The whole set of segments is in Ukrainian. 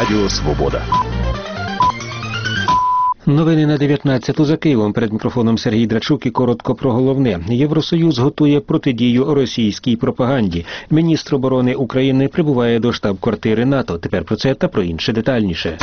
Радіо Свобода. Новини на 19-ту за Києвом. Перед мікрофоном Сергій Драчук і коротко про головне. Євросоюз готує протидію російській пропаганді. Міністр оборони України прибуває до штаб-квартири НАТО. Тепер про це та про інше детальніше.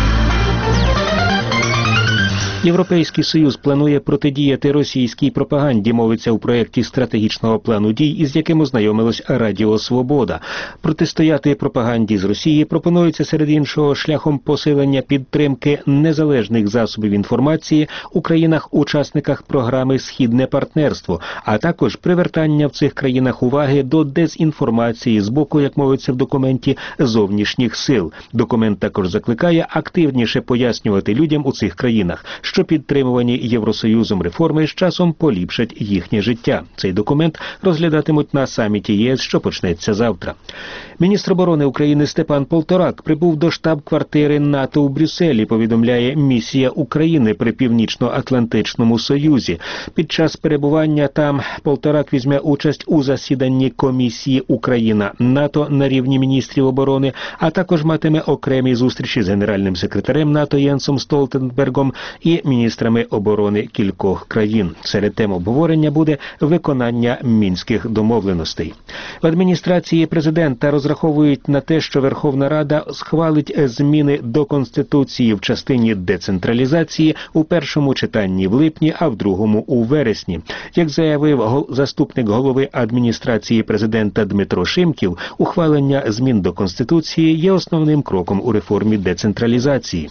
Європейський Союз планує протидіяти російській пропаганді, мовиться у проєкті стратегічного плану дій, із яким ознайомилось Радіо Свобода. Протистояти пропаганді з Росії пропонується серед іншого шляхом посилення підтримки незалежних засобів інформації у країнах-учасниках програми «Східне партнерство», а також привертання в цих країнах уваги до дезінформації з боку, як мовиться в документі, зовнішніх сил. Документ також закликає активніше пояснювати людям у цих країнах, що підтримувані Євросоюзом реформи з часом поліпшать їхнє життя. Цей документ розглядатимуть на саміті ЄС, що почнеться завтра. Міністр оборони України Степан Полторак прибув до штаб-квартири НАТО у Брюсселі, повідомляє місія України при Північно-Атлантичному Союзі. Під час перебування там Полторак візьме участь у засіданні комісії Україна-НАТО на рівні міністрів оборони, а також матиме окремі зустрічі з генеральним секретарем НАТО Єнсом Столтенбергом і міністрами оборони кількох країн. Серед тем обговорення буде виконання мінських домовленостей. В адміністрації президента розраховують на те, що Верховна Рада схвалить зміни до Конституції в частині децентралізації у першому читанні в липні, а в другому у вересні. Як заявив заступник голови адміністрації президента Дмитро Шимків, ухвалення змін до Конституції є основним кроком у реформі децентралізації.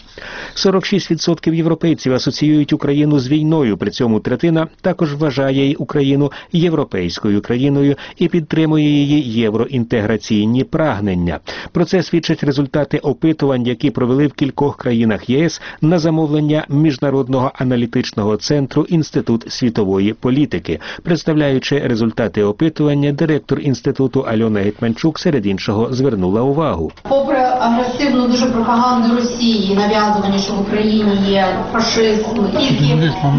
46% європейців асоціюють Україну з війною, при цьому третина також вважає Україну європейською країною і підтримує її євроінтеграційні прагнення. Про це свідчать результати опитувань, які провели в кількох країнах ЄС на замовлення Міжнародного аналітичного центру Інститут світової політики. Представляючи результати опитування, директор інституту Альона Гетманчук серед іншого звернула увагу. Попри агресивну дуже пропаганду Росії, нав'язування, що в Україні є фашизм, тільки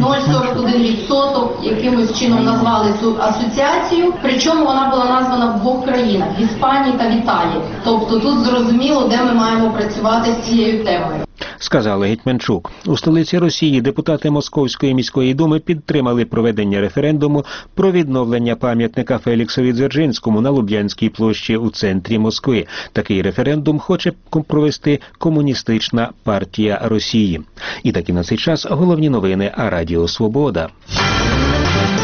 0,41% якимось чином назвали цю асоціацію, причому вона була названа в двох країнах – в Іспанії та в Італії. Тобто тут зрозуміло, де ми маємо працювати з цією темою. Сказала Гетманчук. У столиці Росії депутати Московської міської думи підтримали проведення референдуму про відновлення пам'ятника Феліксові Дзержинському на Луб'янській площі у центрі Москви. Такий референдум хоче провести Комуністична партія Росії. І таки на цей час головні новини Радіо Свобода.